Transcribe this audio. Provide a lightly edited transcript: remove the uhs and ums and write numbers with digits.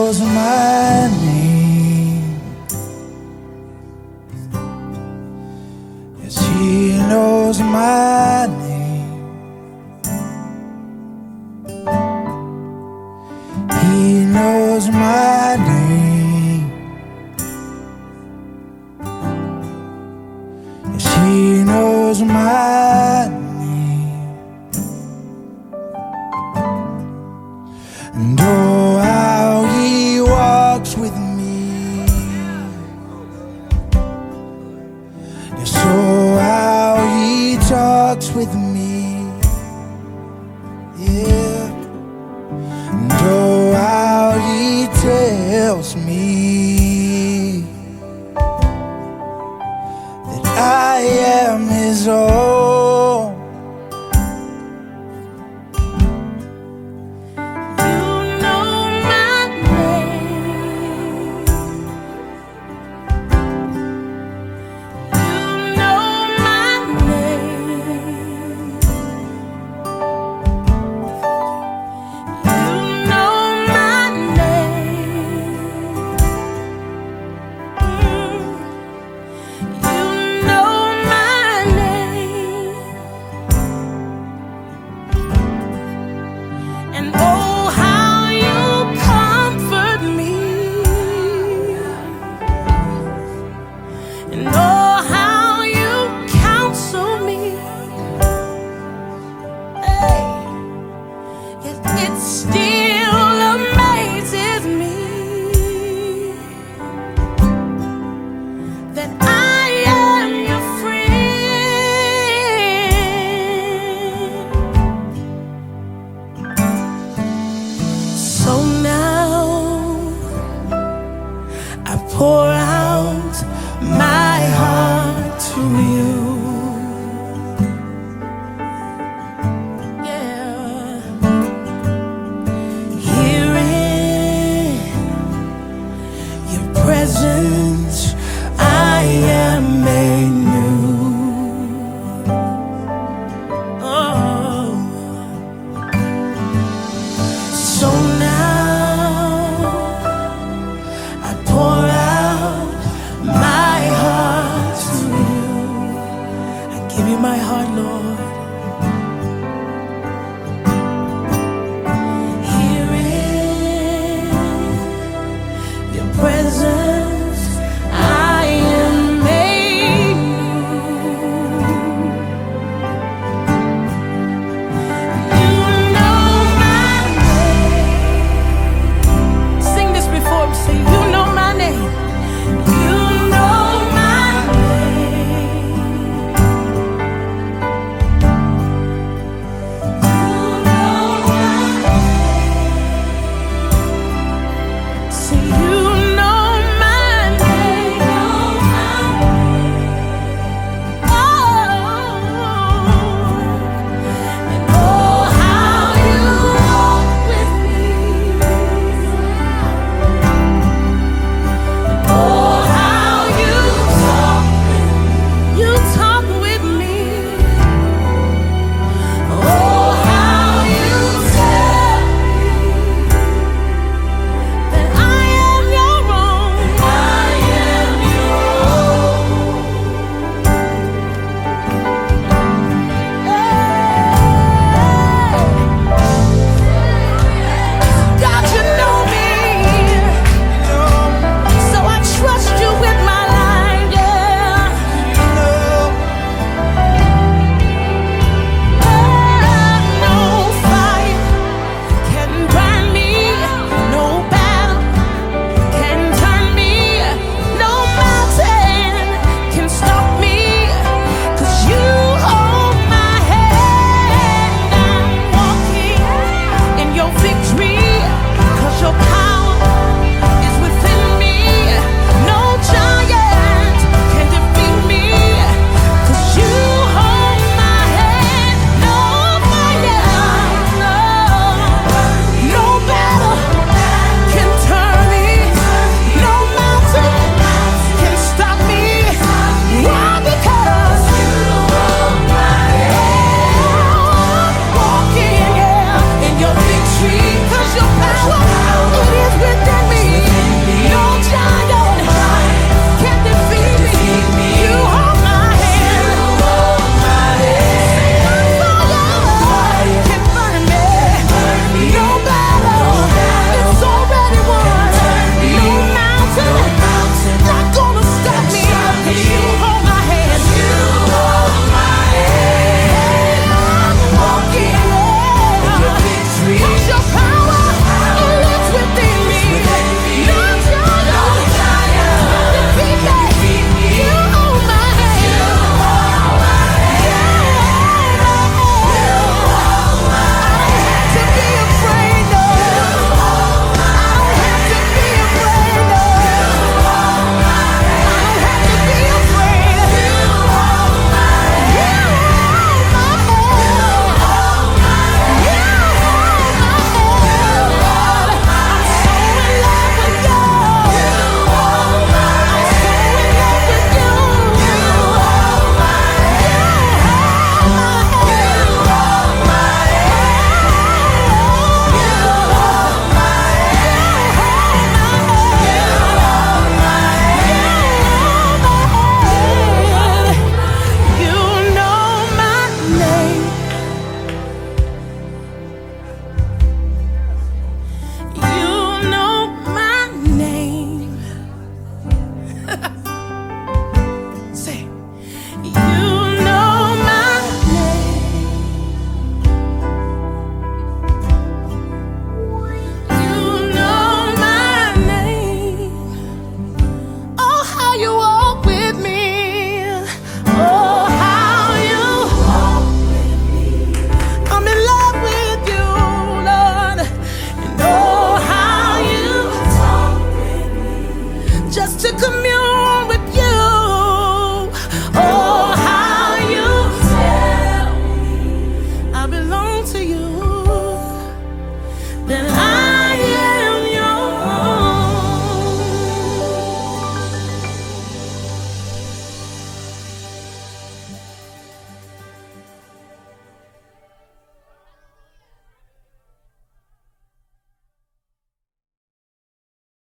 knows my name. Yes, he knows my name. He knows my name. Yes, he knows my name. And oh, how he walks with me. Yes, oh, how he talks with me. Yeah. And oh, how he tells me that I am his own. And oh, how you counsel me. Hey, yet it still amazes me that I am your friend. So now I pour out my heart to you. Yeah. Here in your presence, I am made new. Oh. So now I pour out my heart to you. I give you my heart, Lord. Here in your presence, I am made new. You know my name. Sing this before me. Say, you know my name. You know my name. to command.